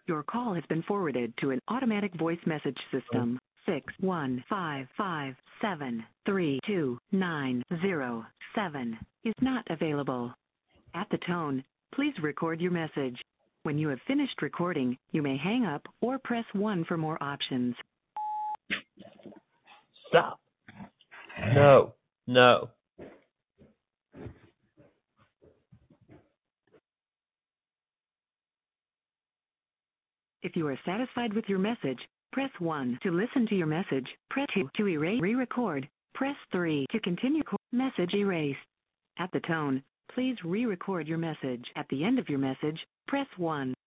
Your call has been forwarded to an automatic voice message system. 61557329007 is not available. At the tone, please record your message. When you have finished recording, you may hang up or press 1 for more options. Stop. No. No. If you are satisfied with your message, press 1 to listen to your message. Press 2 to erase, re-record. Press 3 to continue. Message erased. At the tone, please re-record your message. At the end of your message, press 1.